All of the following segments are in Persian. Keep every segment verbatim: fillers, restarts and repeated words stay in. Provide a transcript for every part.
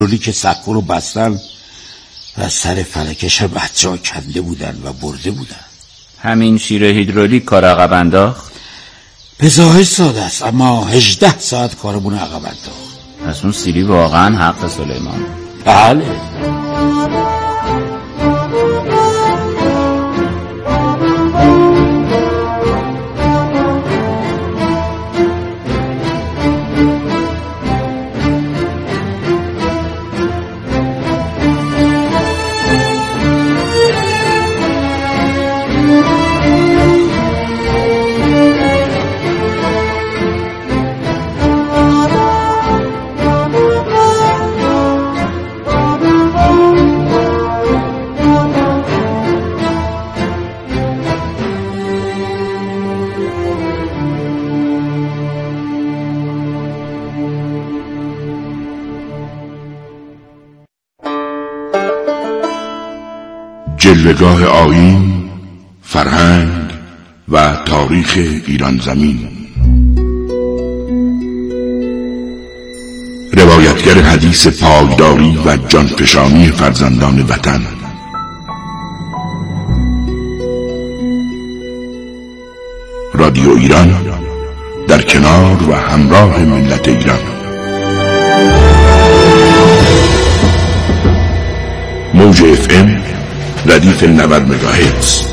رولی که سقف رو بستن و سر فلکش بچه ها کنده بودن و برده بودن. همین شیر هیدرولیک کار عقب انداخت؟ به ظاهر ساده است اما هجده ساعت کارمون عقب انداخت. پس اون سیری واقعا حق سلیمان. بله. جلوه‌گاه آیین، فرهنگ و تاریخ ایران زمین. روایتگر حدیث پایداری و جانفشانی فرزندان وطن. رادیو ایران در کنار و همراه ملت ایران. موج اف ام ردیف نود مگاهرتز.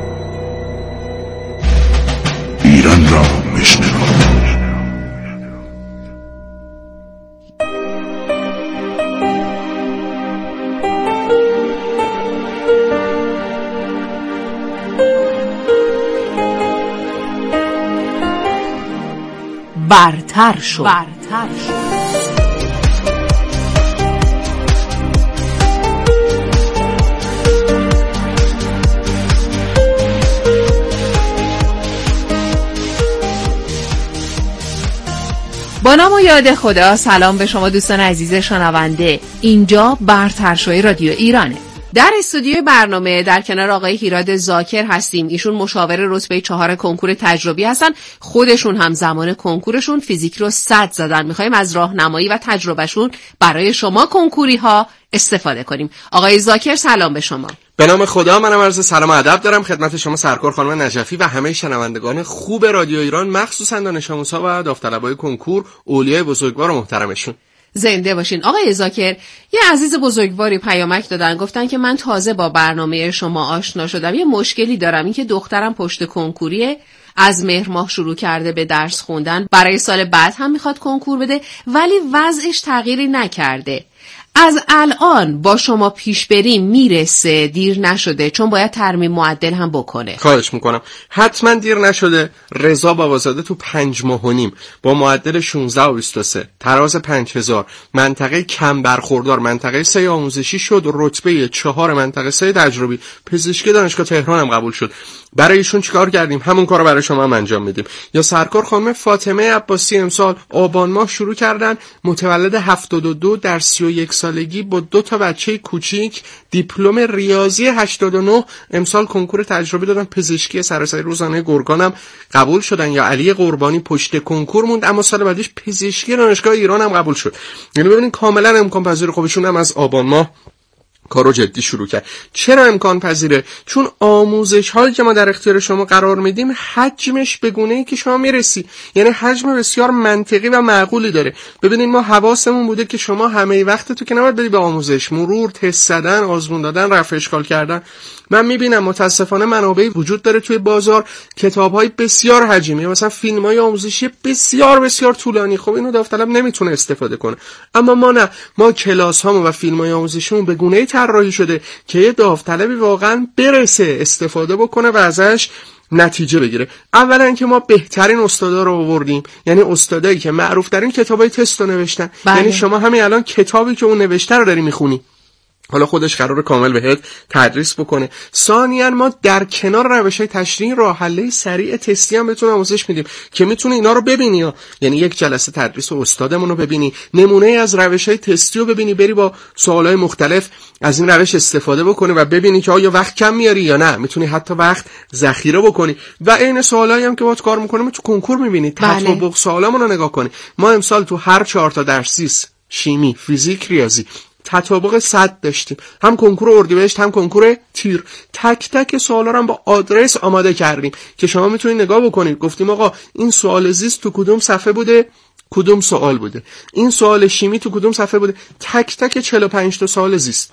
ایران را بشنو. برتر شد. برتر شد. با نام و یاد خدا، سلام به شما دوستان عزیز شنونده. اینجا برترشوی رادیو ایرانه. در استودیوی برنامه در کنار آقای هیراد زاکر هستیم. ایشون مشاور رتبه چهار کنکور تجربی هستن. خودشون هم زمان کنکورشون فیزیک رو صد زدن. میخوایم از راهنمایی و تجربهشون برای شما کنکوری ها استفاده کنیم. آقای زاکر سلام به شما. به نام خدا، منم عرض سلام و ادب دارم خدمت شما سرکار خانم نجفی و همه شنوندگان خوب رادیو ایران، مخصوصا دانش آموزها و داوطلبای کنکور، اولیای بزرگوار و محترمشون. زنده باشین. آقای زاکر، یه عزیز بزرگواری پیامک دادن، گفتن که من تازه با برنامه شما آشنا شدم، یه مشکلی دارم، این که دخترم پشت کنکوریه، از مهر ماه شروع کرده به درس خوندن، برای سال بعد هم میخواد کنکور بده ولی وضعش تغییری نکرده. از الان با شما پیش بریم میرسه؟ دیر نشده؟ چون باید ترمیم معدل هم بکنه. خواهش میکنم حتما دیر نشده. رضا بابازاده تو پنج ماه و نیم با معدل شانزده و بیست و سه، تراز پنج هزار، منطقه کم برخوردار، منطقه سه آموزشی شد، رتبه چهار منطقه سه تجربی، پزشکی دانشگاه تهران هم قبول شد. برای ایشون چیکار کردیم؟ همون کارو برای شما هم انجام میدیم. یا سرکار خانم فاطمه عباسی امسال آبان ماه شروع کردن، متولد هفتاد و دو، در سی و یک سالگی با دو تا بچه کوچیک، دیپلم ریاضی هشتاد و نه، امسال کنکور تجربی دادن، پزشکی سراسری روزانه گرگان هم قبول شدن. یا علی قربانی پشت کنکور موند اما سال بعدش پزشکی دانشگاه ایران هم قبول شد. یعنی ببینید کاملا امکان پذیر. خودشون هم از آبان ماه کارو جدی شروع کرد. چرا امکان پذیره؟ چون آموزش هایی که ما در اختیار شما قرار میدیم حجمش به گونه‌ای که شما میرسی، یعنی حجم بسیار منطقی و معقولی داره. ببینید ما حواسمون بوده که شما همه وقت تو که نباید بدی به آموزش، مرور، تست زدن، آزمون دادن، رفع اشکال کردن. من میبینم متاسفانه منابعی وجود داره توی بازار، کتاب‌های بسیار حجمی، مثلا فیلم‌های آموزشی بسیار بسیار طولانی. خب اینو داوطلب نمیتونه استفاده کنه. اما ما نه، ما کلاس‌هامون و فیلم‌های آموزشیمون به گونه‌ای طراحی شده که یه داوطلبی واقعا برسه استفاده بکنه و ازش نتیجه بگیره. اولا که ما بهترین استادا رو آوردیم، یعنی استادایی که معروف ترین کتابای تست رو نوشتن. بله. یعنی شما همین الان کتابی که اون نوشته رو داری میخونی، حالا خودش قراره کامل بهت تدریس بکنه. ثانیاً ما در کنار روش‌های تشریحی راه حل سریع تستی هم بهتون آموزش میدیم که میتونی اینا رو ببینی ها. یعنی یک جلسه تدریس استادمون رو ببینی، نمونه از روش‌های تستی رو ببینی، بری با سوالای مختلف از این روش استفاده بکنی و ببینی که آیا وقت کم میاری یا نه، میتونی حتی وقت ذخیره بکنی. و این سوالایی هم که باهات کار می‌کنیم تو کنکور می‌بینی، تطابق سوالامون رو نگاه کنی. ما امسال تو هر چهار تا درسیس شیمی، فیزیک، ریاضی تطابق صد داشتیم، هم کنکور اردیبهشت هم کنکور تیر. تک تک سوالا رو هم با آدرس آماده کردیم که شما میتونید نگاه بکنید. گفتیم آقا این سوال زیست تو کدوم صفحه بوده، کدوم سوال بوده، این سوال شیمی تو کدوم صفحه بوده. تک تک چهل و پنج تا سوال زیست،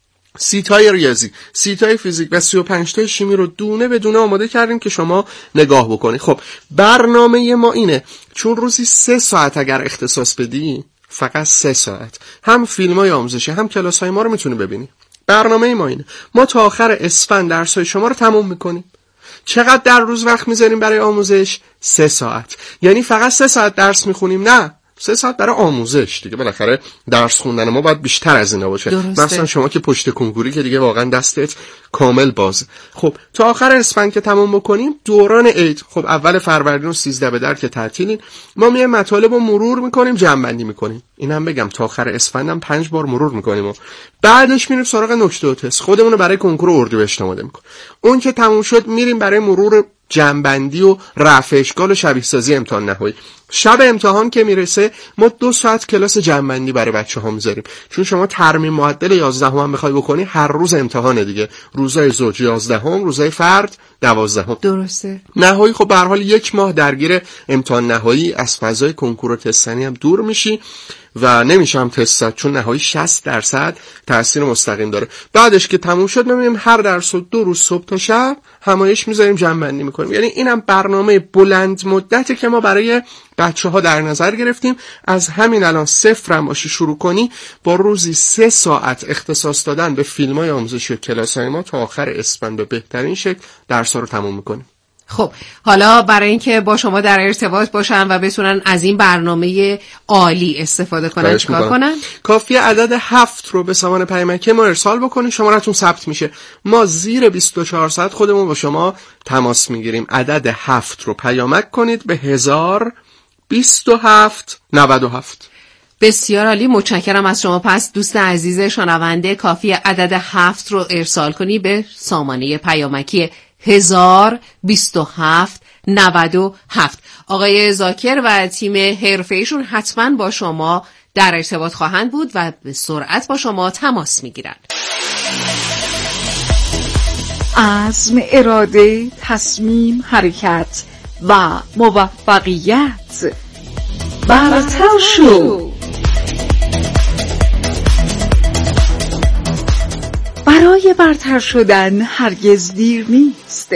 سی تای ریاضی، سی تای فیزیک و سی و پنج تای شیمی رو دونه به دونه آماده کردیم که شما نگاه بکنید. خب برنامه ما اینه، چون روزی سه ساعت اگر اختصاص بدی، فقط سه ساعت، هم فیلم‌های آموزشی هم کلاس‌های ما رو میتونی ببینی. برنامه ما اینه، ما تا آخر اسفند درس‌های شما رو تموم میکنیم. چقدر در روز وقت میذاریم برای آموزش؟ سه ساعت. یعنی فقط سه ساعت درس میخونیم؟ نه، سه ساعت برای آموزش دیگه. بالاخره درس خوندن ما باید بیشتر از اینا باشه. مثلا شما که پشت کنکوری که دیگه واقعا دستت کامل باز. خب تا آخر اسفند که تمام بکنیم، دوران عید، خب اول فروردین و سیزده به در که تعطیلین، ما میایم مطالب رو مرور میکنیم، جمع‌بندی میکنیم. اینم بگم تا آخر اسفندم پنج بار مرور میکنیم و بعدش میریم سراغ نکته و تست، خودمون رو برای کنکور اردیبهشت آماده میکنیم. اون که تموم شد میریم برای مرور جمع‌بندی و رفع اشکال و شبیه سازی امتحان نهایی. شب امتحان که میرسه ما دو ساعت کلاس جمع‌بندی برای بچه‌ها میذاریم، چون شما ترمیم معدل یازدهم هم بخوای بکنی، هر روز امتحانه دیگه. روزای زوج یازدهم، روزای فرد دوازدهم. درسته. نهایی خب به هر حال یک ماه درگیر امتحان نهایی از فضای کنکور و تستنی هم دور میشی و نمیشه هم تست، چون نهایی شصت درصد تاثیر مستقیم داره. بعدش که تموم شد میبینیم هر درس رو دو روز صبح تا شب همایش میذاریم، جمع‌بندی میکنیم. یعنی اینم برنامه بلند مدتی که ما برای بچه‌ها در نظر گرفتیم. از همین الان صفر هم باشی شروع کنی، با روزی سه ساعت اختصاص دادن به فیلم‌های آموزشی و کلاس‌های ما تا آخر اسفند به بهترین شکل درس‌ها رو تموم میکنیم. خب حالا برای اینکه با شما در ارتباط باشن و بتونن از این برنامه عالی استفاده کنن چیکار کنن؟ کافیه عدد هفت رو به سامان پیامکی ما ارسال بکنید، شمارتون ثبت میشه. ما زیر بیست و چهار ساعت خودمون با شما تماس میگیریم. عدد هفت رو پیامک کنید به هزار بیست و هفت نود و هفت. بسیار عالی، متشکرم از شما. پس دوست عزیز شنونده، کافی عدد هفت رو ارسال کنی به سامانه پیامکی هزار بیست و هفت نود و هفت. آقای زاکر و تیم حرفه‌ایشون حتما با شما در ارتباط خواهند بود و به سرعت با شما تماس میگیرند. عزم، اراده، تصمیم، حرکت و موفقیت. برتر شو. برای برتر شدن هرگز دیر نیست.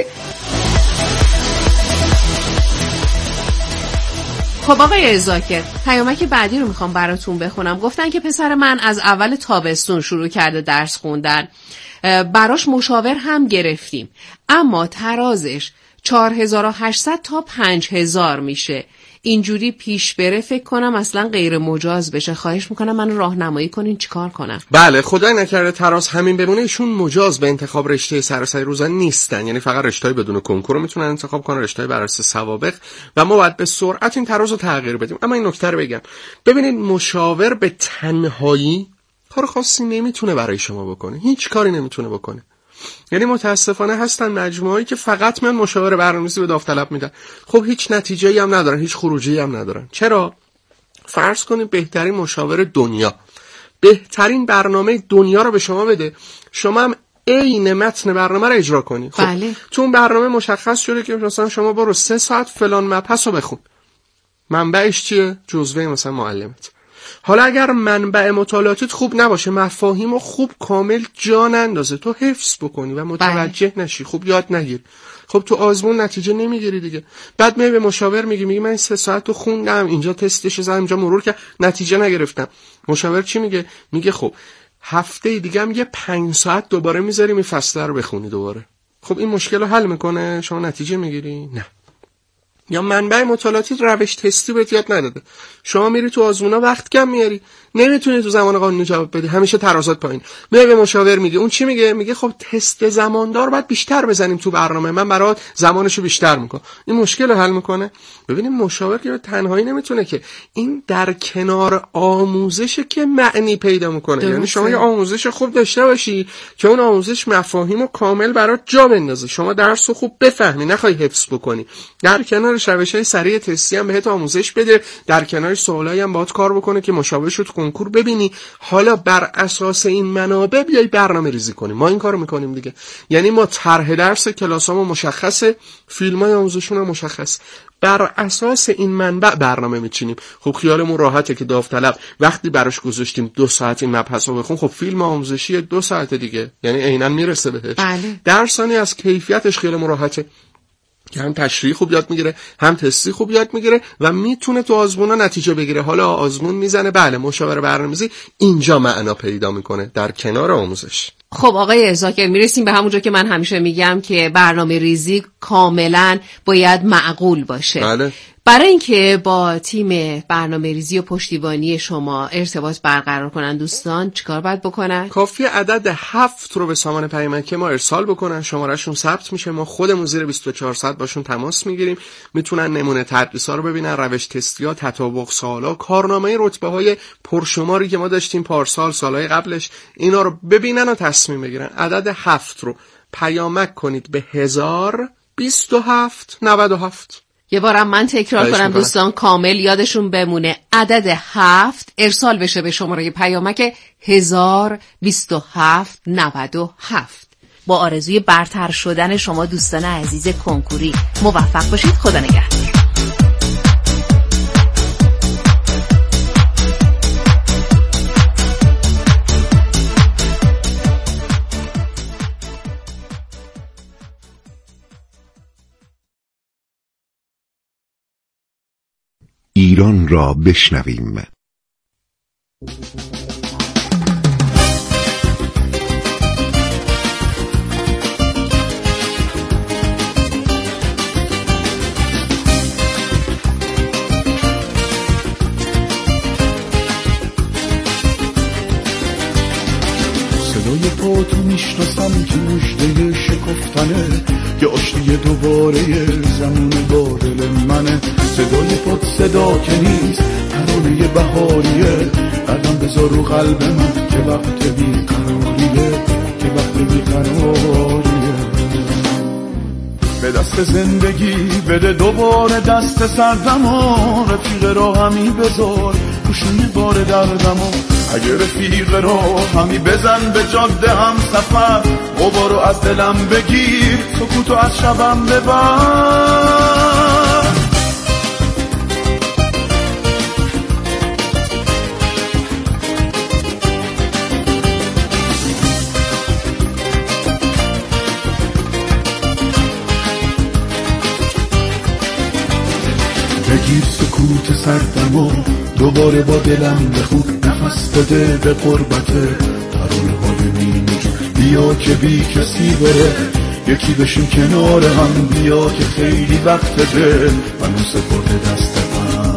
خب آقای زاکر، پیامک بعدی رو میخوام براتون بخونم. گفتن که پسر من از اول تابستون شروع کرده درس خوندن، براش مشاور هم گرفتیم، اما ترازش چهار هزار و هشتصد تا پنج هزار میشه. اینجوری پیش بره فکر کنم اصلا غیر مجاز بشه. خواهش میکنم من راهنمایی کنین چیکار کنم. بله، خدای نکرده تراز همین بمونه. ایشون مجاز به انتخاب رشته سراسری روزانه نیستن، یعنی فقط رشته‌های بدون کنکور رو میتونن انتخاب کنن، رشته‌های بر اساس سوابق، و ما باید به سرعت این تراز رو تغییر بدیم. اما این نکته رو بگم، ببینید مشاور به تنهایی کار خاصی نمیتونه برای شما بکنه، هیچ کاری نمیتونه بکنه. یعنی متاسفانه هستن مجموعه‌ای که فقط میان مشاور برنامه‌نویسی به داوطلب میدن، خب هیچ نتیجه‌ای هم ندارن، هیچ خروجی هم ندارن. چرا؟ فرض کنید بهترین مشاور دنیا بهترین برنامه دنیا رو به شما بده، شما هم عین متن برنامه رو اجرا کنی. خب بله. تو اون برنامه مشخص شده که مثلا شما برو سه ساعت فلان مبحث رو بخون، منبعش چیه؟ جزوه مثلا معلمت. حالا اگر منبع مطالعاتت خوب نباشه، مفاهیم رو خوب کامل جا نندازه، تو حفظ بکنی و متوجه بله. نشی، خوب یاد نگیر، خب تو آزمون نتیجه نمیگیری دیگه. بعد می به مشاور میگی میگی من سه ساعت رو خوندم، اینجا تستش زدم، اینجا مرور کردم، نتیجه نگرفتم. مشاور چی میگه؟ میگه خب هفته دیگه هم یه پنج ساعت دوباره میذاریم این فصل رو بخونی دوباره. خب این مشکل رو حل میکنه؟ شما نتیجه میگیری؟ نه. یا منبع مطالعاتی روش تستی بهت یاد نداده، شما میری تو آزمونا وقت کم میاری، نمیتونی تو زمان قانونی جواب بدی، همیشه ترازات پایین. میای به مشاور میگه، اون چی میگه؟ میگه خب تست زماندار باید بیشتر بزنیم تو برنامه، من برات زمانشو بیشتر میکنم. این مشکل رو حل میکنه. ببینیم مشاور که تنهایی نمیتونه که، این در کنار آموزش که معنی پیدا میکنه. یعنی شما یه آموزش خوب داشته باشی که اون آموزش مفاهیمو کامل برات جا بندازه، شما درسو خوب بفهمی، نخوای حفظ بکنی. در کنار روش‌های سریع تستی هم بهت آموزش بده، در کنار سوالایی هم باهات کار بکنه که مشابه شد کنکور ببینی، حالا بر اساس این منابع بیای برنامه ریزی کنی. ما این کارو میکنیم دیگه. یعنی ما طرح درس کلاسامون مشخصه، فیلمای آموزشیمون مشخص، بر اساس این منبع برنامه میچینیم. خب خیالمون راحته که داوطلب وقتی براش گذاشتیم دو ساعت این مبحثو بخون، خب فیلم آموزشی دو ساعت دیگه، یعنی عیناً میرسه بهش. بله. درسانی از کیفیتش خیالمون راحته که هم تشریح خوب یاد میگیره، هم تستی خوب یاد میگیره و میتونه تو آزمونا نتیجه بگیره. حالا آزمون میزنه، بله، مشاوره برنامه‌ریزی اینجا معنا پیدا میکنه در کنار آموزش. خب آقای زاکر، میرسیم به همونجا که من همیشه میگم که برنامه ریزی کاملا باید معقول باشه. بله. برای اینکه با تیم برنامه ریزی و پشتیبانی شما ارتباط برقرار کنن دوستان چیکار باید بکنن؟ کافی عدد هفت رو به سامان پیامکی ما ارسال بکنن، شمارهشون ثبت میشه، ما خودمون زیر بیست و چهار ساعت باشون تماس میگیریم، میتونن نمونه تدریس‌ها رو ببینن، روش تستی‌ها، تطابق سوالا، کارنامه رتبه‌های پرشماری که ما داشتیم پارسال، سالهای قبلش، اینا رو ببینن و تصمیم بگیرن. عدد هفت رو پیامک کنید به هزار بیست و هفت نود و هفت. یه بارم من تکرار کنم دوستان کامل یادشون بمونه. عدد هفت ارسال بشه به شماره پیامک هزار بیست و هفت نود و هفت. با آرزوی برتر شدن شما دوستان عزیز کنکوری موفق باشید. خدا نگهدار. ایران را بشنویم. صدای پا تو میشناسم که مژده شکفتنه، یه آشتی دوباره زمون با دل منه. صدای پات صدا که نیست، ترانه بهاریه، قدم بذار رو قلب من که وقت بیقراریه، که وقت بیقراریه. به دست زندگی بده دوباره دست سردمو، رفیق راهمی بذار گوشوی بار دردمو. اگه رفیق راهمی بزن به جاده هم سفر، غبارو از دلم بگیر، سکوتو از شبم ببر. بگیر سکوت سردمو، دوباره با دلم بخون، نفس بده به قربته، ترانه های مینجو. بیا که بی کسی بره، یکی بشیم کنار هم، بیا که خیلی وقت دل منو سپرده دست من.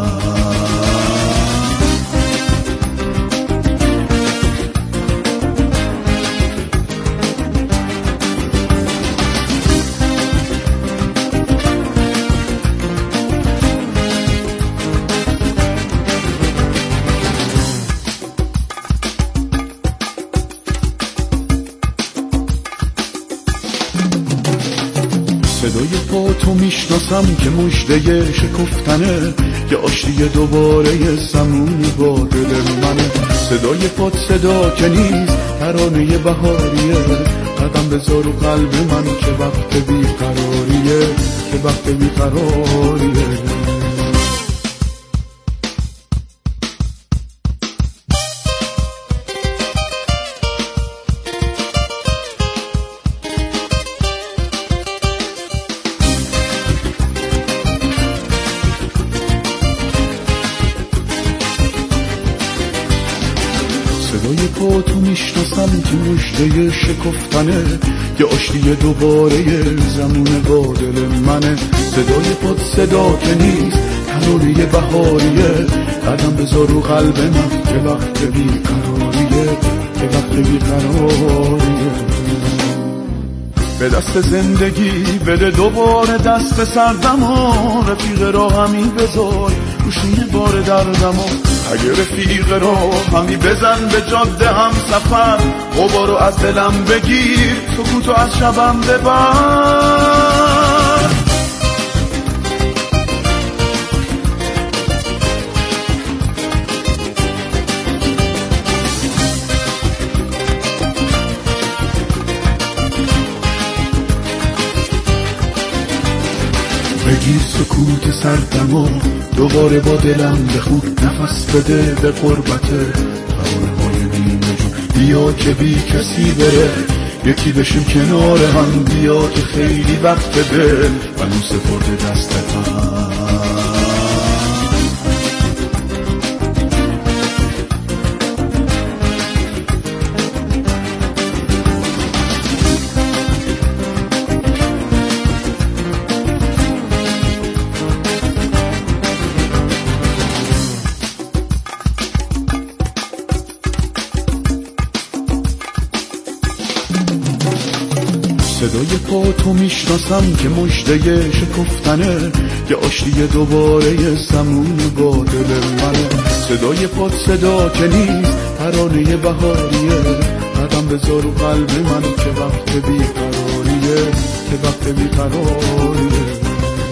صدای پا تو میشناسم که مژده شکفتنه، یه آشتی دوباره زمون با دل منه. صدای پات صدا که نیست، ترانه بهاریه، قدم بذار رو قلب من که وقت بیقراریه، که وقت بیقراریه. صدای پا تو میشناسم که مژده شکفتنه، یه آشتی دوباره زمون با دل منه. صدای پات صدا که نیست، ترانه بهاریه، قدم بذار رو قلب من که وقت بیقراریه، که وقت بیقراریه. به دست زندگی بده دوباره دست سردمو، رفیق راهمی بذار گوشوی بار دردمو. اگه رفیق راهمی بزن به جاده هم سفر، غبارو از دلم بگیر، سکوتو از شبم ببر. سکوت سردم و دوباره با دلم بخون نفس بده به قربت ترانه های نیمه جون. بیا که بی کسی بره یکی بشیم کنار هم، بیا که خیلی وقت دل منو سپرده دست هم. صدای پا تو میشناسم که مژده شکفتنه، که آشتی دوباره زمون با دل منه. صدای پات صدا که نیست ترانه بهاریه، قدم بذار رو قلب من که وقت بیقراریه، که وقت بیقراریه.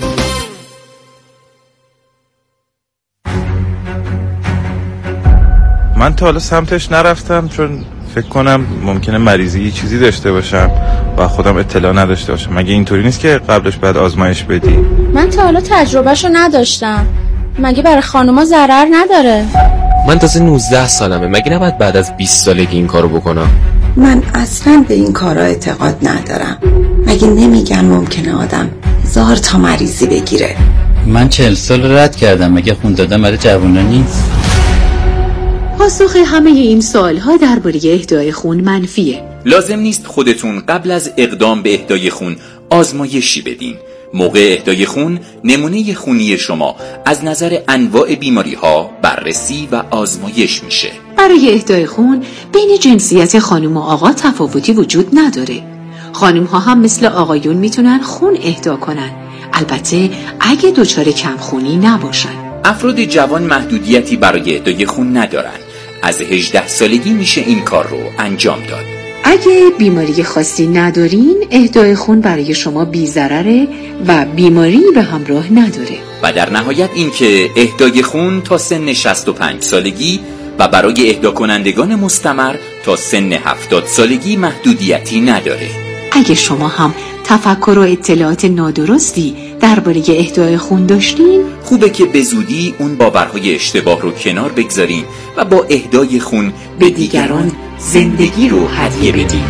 من تا حالا سمتش نرفتم چون فکر کنم ممکنه مریضی یه چیزی داشته باشم و خودم اطلاع نداشته باشم. مگه اینطوری نیست که قبلش بعد آزمایش بدی؟ من تا حالا تجربهشو نداشتم. مگه برای خانوما ضرر نداره؟ من تازه نوزده سالمه، مگه نباید بعد از بیست سالگی این کارو بکنم؟ من اصلا به این کارا اعتقاد ندارم. مگه نمیگن ممکنه آدم هزار تا مریضی بگیره؟ من چهل سال رد کردم، مگه خون دادن برای جوونا نیست؟ پاسخ همه این سوالها درباره اهدای خون منفیه. لازم نیست خودتون قبل از اقدام به اهدای خون آزمایشی بدین. موقع اهدای خون نمونه خونی شما از نظر انواع بیماری ها بررسی و آزمایش میشه. برای اهدای خون بین جنسیت خانم و آقا تفاوتی وجود نداره. خانم ها هم مثل آقایون میتونن خون اهدا کنن، البته اگه دچار کمخونی نباشن. افراد جوان محدودیتی برای اهدای خون ندارن. از هجده سالگی میشه این کار رو انجام داد. اگه بیماری خاصی ندارین، اهدای خون برای شما بی ضرره و بیماری به همراه نداره. و در نهایت این که اهدای خون تا سن شصت و پنج سالگی و برای اهدا کنندگان مستمر تا سن هفتاد سالگی محدودیتی نداره. اگه شما هم تفکر و اطلاعات نادرستی درباره اهدای خون داشتین، خوبه که به زودی اون باورهای اشتباه رو کنار بگذارین و با اهدای خون به دیگران زندگی رو هدیه بدین.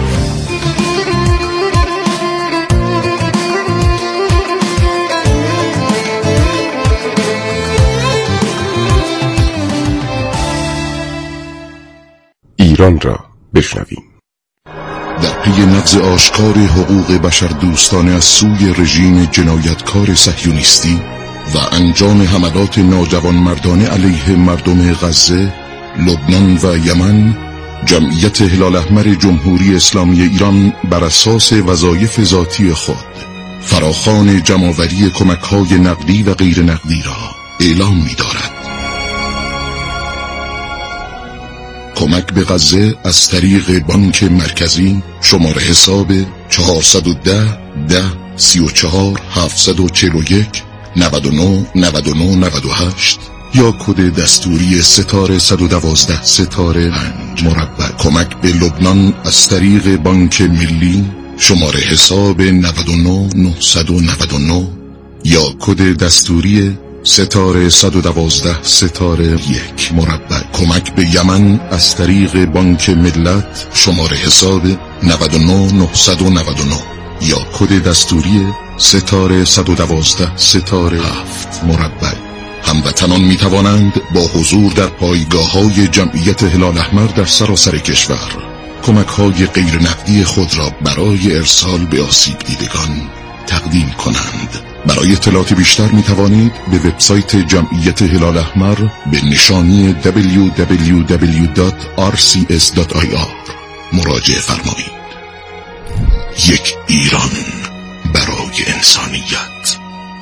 ایران را بشنویم. در پی نقض آشکار حقوق بشر دوستانه از سوی رژیم جنایتکار صهیونیستی و انجام حملات ناجوانمردانه علیه مردم غزه، لبنان و یمن، جمعیت هلال احمر جمهوری اسلامی ایران بر اساس وظایف ذاتی خود فراخوان جمع‌آوری کمک‌های نقدی و غیر نقدی را اعلام می‌دارد. کمک به غزه از طریق بانک مرکزی شماره حساب چهارصد و ده ده سی و چهار هفتصد و چهل و یک نود و نه نود و نه نود و هشت یا کد دستوری ستاره صد و دوازده ستاره پنج مربع. کمک به لبنان از طریق بانک ملی شماره حساب نود و نه نهصد و نود و نه یا کد دستوری ستاره صد و دوازده ستاره یک مربع. کمک به یمن از طریق بانک ملت شماره حساب نود و نه نهصد و نود و نه یا کد دستوری ستاره صد و دوازده ستاره هفت مربع. هموطنان می توانند با حضور در پایگاه‌های جمعیت هلال احمر در سراسر کشور کمک‌های غیر نقدی خود را برای ارسال به آسیب دیدگان تقدیم کنند. برای اطلاعات بیشتر می توانید به وبسایت جمعیت هلال احمر به نشانی دبلیو دبلیو دبلیو دات آر سی اس دات آی آر مراجعه فرمایید. یک ایران برای انسانیت.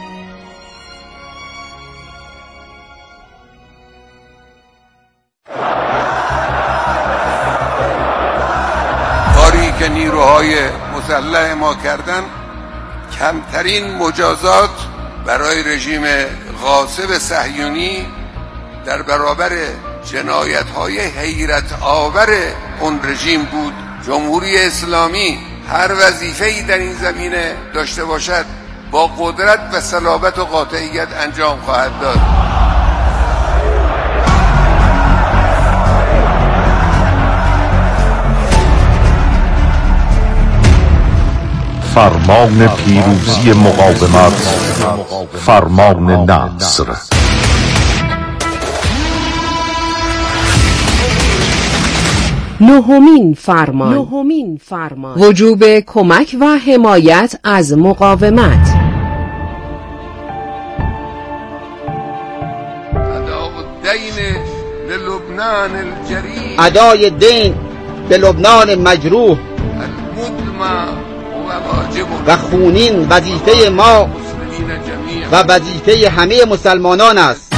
کاری که نیروهای مسلح ما کردن کمترین مجازات برای رژیم غاصب صهیونی در برابر جنایت‌های حیرت آور اون رژیم بود. جمهوری اسلامی هر وظیفه‌ای در این زمینه داشته باشد با قدرت و صلابت و قاطعیت انجام خواهد داد. فرمان پیروزی مقاومت، فرمان نصر. نهمین فرمان. نهمین فرمان وجوب کمک و حمایت از مقاومت. ادای دین به لبنان مجروح و خونین وظیفه ما و وظیفه همه مسلمانان است.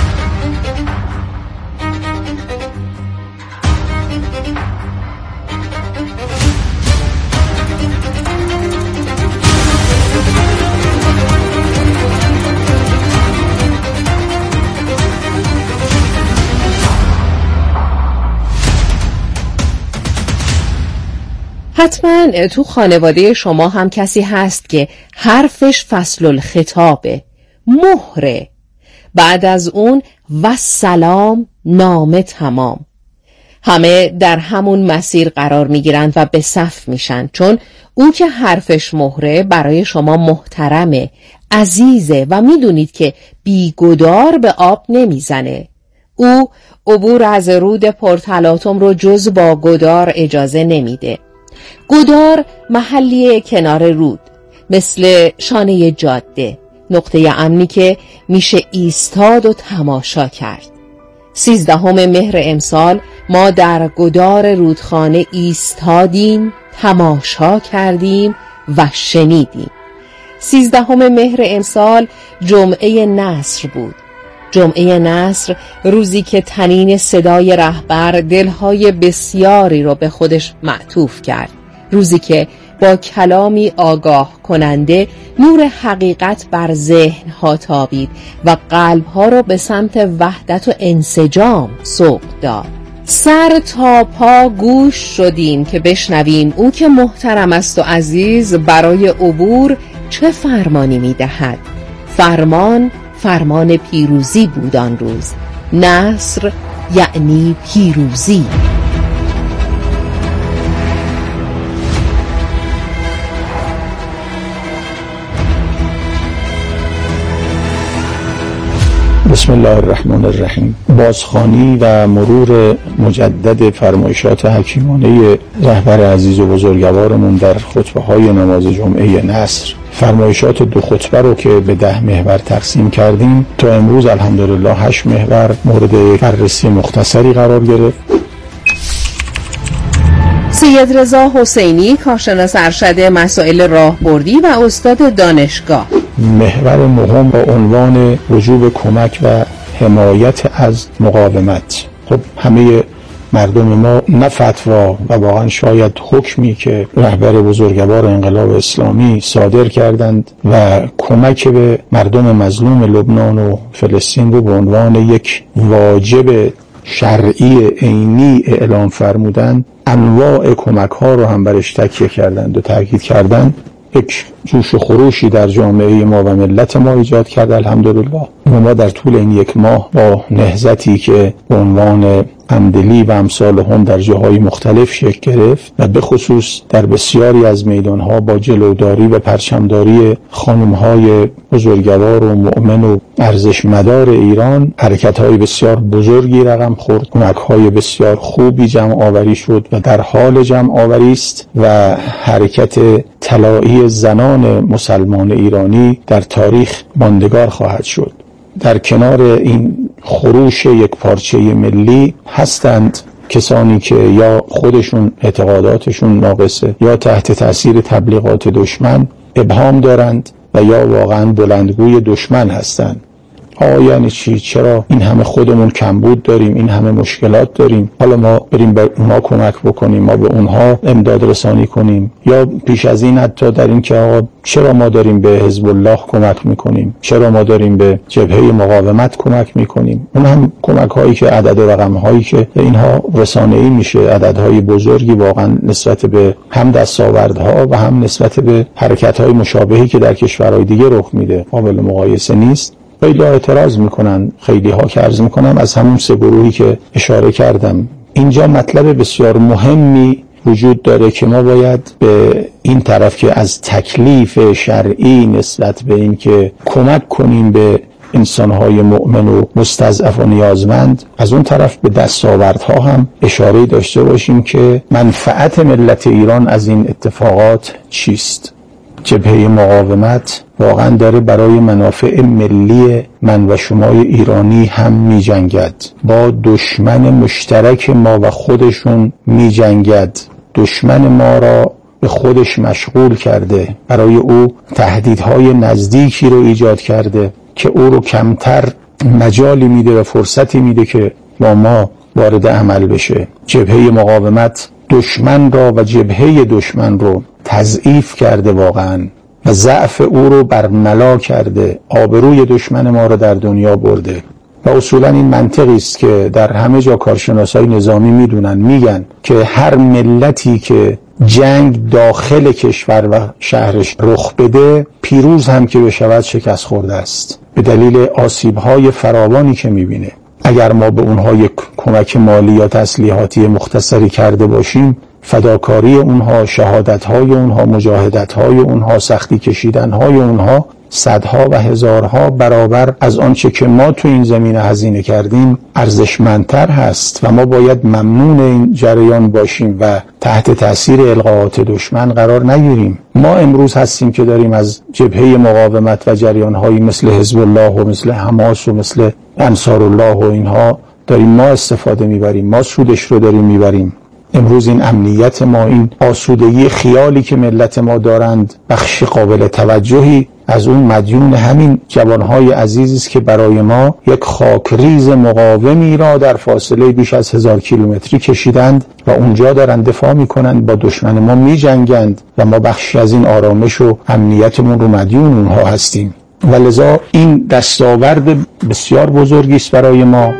حتما تو خانواده شما هم کسی هست که حرفش فصل الخطابه، مهره. بعد از اون و سلام نامه تمام. همه در همون مسیر قرار میگیرند و به صف میشن، چون اون که حرفش مهره برای شما محترمه، عزیزه و میدونید که بیگدار به آب نمیزنه. او عبور از رود پرتلاطم رو جز با گدار اجازه نمیده. گدار محلی کنار رود، مثل شانه جاده، نقطه امنی که میشه ایستاد و تماشا کرد. سیزدهم مهر امسال ما در گدار رودخانه ایستادیم، تماشا کردیم و شنیدیم. سیزدهم مهر امسال جمعه نصر بود. جمعه نصر روزی که طنین صدای رهبر دلهای بسیاری رو به خودش معطوف کرد. روزی که با کلامی آگاه کننده نور حقیقت بر ذهنها تابید و قلبها رو به سمت وحدت و انسجام سوق داد. سر تا پا گوش شدیم که بشنویم او که محترم است و عزیز برای عبور چه فرمانی می‌دهد. فرمان فرمان پیروزی بود آن روز. نصر یعنی پیروزی. بسم الله الرحمن الرحیم. بازخوانی و مرور مجدد فرمایشات حکیمانه رهبر عزیز و بزرگوارمون در خطبه های نماز جمعه نصر. فرمایشات دو خطبه رو که به ده محور تقسیم کردیم تا امروز الحمدلله هشت محور مورد بررسی مختصری قرار گرفت. سید رضا حسینی، کارشناس ارشد مسائل راهبردی و استاد دانشگاه. محور نهم با عنوان وجوب کمک و حمایت از مقاومت. خب همه مردم ما نه فتوا و واقعا شاید حکمی که رهبر بزرگوار انقلاب اسلامی صادر کردند و کمک به مردم مظلوم لبنان و فلسطین رو به عنوان یک واجب شرعی عینی اعلام فرمودند، انواع کمک ها رو هم برش تکیه کردند و تاکید کردند. یک جوش و خروشی در جامعه ما و ملت ما ایجاد کرد الحمدلله. ما در طول این یک ماه با نهضتی که به عنوان همدلی و امثال هم در جاهای مختلف شکل گرفت و به خصوص در بسیاری از میدانها با جلوداری و پرچمداری خانمهای بزرگوار و مؤمن و ارزشمدار ایران حرکت‌های بسیار بزرگی رقم خورد، کمک‌های بسیار خوبی جمع آوری شد و در حال جمع آوری است و حرکت طلایی زنان مسلمان ایرانی در تاریخ ماندگار خواهد شد. در کنار این خروش یک پارچه ملی هستند کسانی که یا خودشون اعتقاداتشون ناقصه یا تحت تاثیر تبلیغات دشمن ابهام دارند و یا واقعا بلندگوی دشمن هستند. آیا یعنی چی؟ چرا این همه خودمون کمبود داریم، این همه مشکلات داریم، حالا ما بریم به اونها کمک بکنیم، ما به اونها امداد رسانی کنیم؟ یا پیش از این حتی در این که آقا چرا ما داریم به حزب الله کمک میکنیم، چرا ما داریم به جبهه مقاومت کمک میکنیم؟ اون هم کمک هایی که عدد و رقم هایی که اینها رسانه‌ای میشه، عددهای بزرگی واقعا نسبت به هم دستاوردها و هم نسبت به حرکت های مشابهی که در کشورهای دیگه رخ میده قابل مقایسه نیست. خیلی اعتراض میکنن، خیلی ها که عرض میکنم از همون سه گروهی که اشاره کردم. اینجا مطلب بسیار مهمی وجود داره که ما باید به این طرف که از تکلیف شرعی نسبت به این که کمک کنیم به انسانهای مؤمن و مستضعف و نیازمند، از اون طرف به دستاوردها هم اشاره داشته باشیم که منفعت ملت ایران از این اتفاقات چیست. جبهه مقاومت واقعا داره برای منافع ملی من و شمای ایرانی هم می جنگد، با دشمن مشترک ما و خودشون می جنگد. دشمن ما را به خودش مشغول کرده، برای او تهدیدهای نزدیکی رو ایجاد کرده که او رو کمتر مجالی میده و فرصتی میده که با ما وارد عمل بشه. جبهه مقاومت دشمن را و جبهه دشمن رو تضعیف کرده واقعا و ضعف او رو برملا کرده، آبروی دشمن ما رو در دنیا برده. و اصولا این منطقی است که در همه جا کارشناسای نظامی میدونن، میگن که هر ملتی که جنگ داخل کشور و شهرش رخ بده، پیروز هم که بشود شکست خورده است به دلیل آسیب‌های فراوانی که میبینه. اگر ما به اونها یک کمک مالی یا تسلیحاتی مختصری کرده باشیم، فداکاری اونها، شهادت‌های اونها، مجاهدت‌های اونها، سختی کشیدن‌های اونها صدها و هزارها برابر از آنچه که ما تو این زمینه هزینه کردیم ارزشمندتر هست و ما باید ممنون این جریان باشیم و تحت تأثیر القاءات دشمن قرار نگیریم. ما امروز هستیم که داریم از جبهه مقاومت و جریان‌هایی مثل حزب الله و مثل حماس و مثل انصار الله و اینها داریم ما استفاده میبریم، ما سودش رو داریم میبریم. امروز این امنیت ما، این آسودگی خیالی که ملت ما دارند، بخش قابل توجهی از اون مدیون همین جوانهای عزیزی است که برای ما یک خاکریز مقاومی را در فاصله بیش از هزار کیلومتری کشیدند و اونجا دارند دفاع میکنند، با دشمن ما میجنگند و ما بخشی از این آرامش و امنیتمون رو مدیون اونها هستیم. و لذا این دستاورد بسیار بزرگی است برای ما.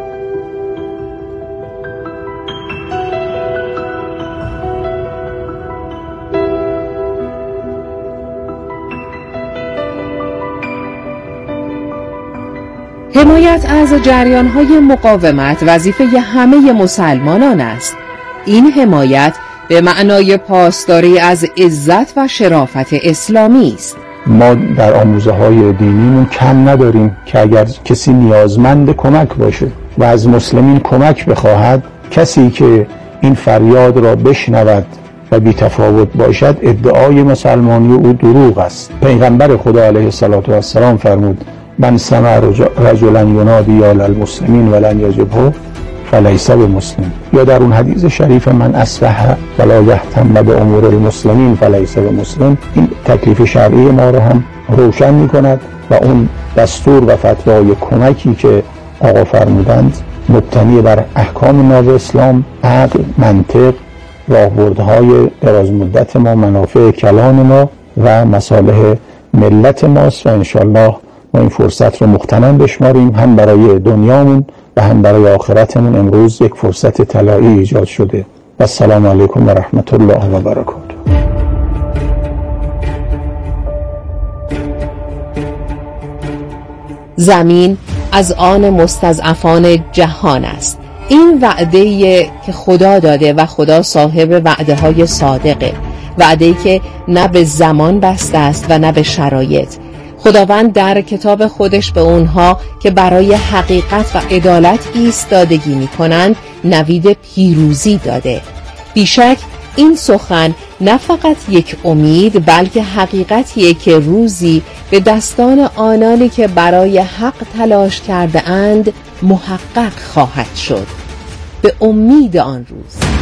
حمایت از جریان‌های مقاومت وظیفه همه مسلمانان است. این حمایت به معنای پاسداری از عزت و شرافت اسلامی است. ما در آموزه‌های دینیمون کم نداریم که اگر کسی نیازمند کمک باشه و از مسلمین کمک بخواهد، کسی که این فریاد را بشنود و بی تفاوت باشد، ادعای مسلمانی او دروغ است. پیغمبر خدا علیه السلام فرمود: من سمع رجلا ینادی یا للمسلمین ولن یجبه فلیس بمسلم. یا در اون حدیث شریف: من اصبح ولا یهتم بامور المسلمین فلیس بمسلم. این تکلیف شرعی ما رو هم روشن می کند و اون دستور و فتوای کمکی که آقا فرمودند مبتنی بر احکام ناز اسلام، عقل، منطق، راهبردهای دراز مدت ما، منافع کلان ما و مصالح ملت ماست و انشالله ما این فرصت رو مغتنم بشماریم، هم برای دنیامون و هم برای آخرتمون. امروز یک فرصت طلایی ایجاد شده. و السلام علیکم و رحمت الله و برکاته. زمین از آن مستضعفان جهان است. این وعده‌ای که خدا داده و خدا صاحب وعده های صادقه، وعده‌ای که نه به زمان بسته است و نه به شرایط. خداوند در کتاب خودش به اونها که برای حقیقت و عدالت ایستادگی می کنند نوید پیروزی داده. بیشک این سخن نه فقط یک امید، بلکه حقیقتیه که روزی به دستان آنانی که برای حق تلاش کرده اند محقق خواهد شد. به امید آن روز.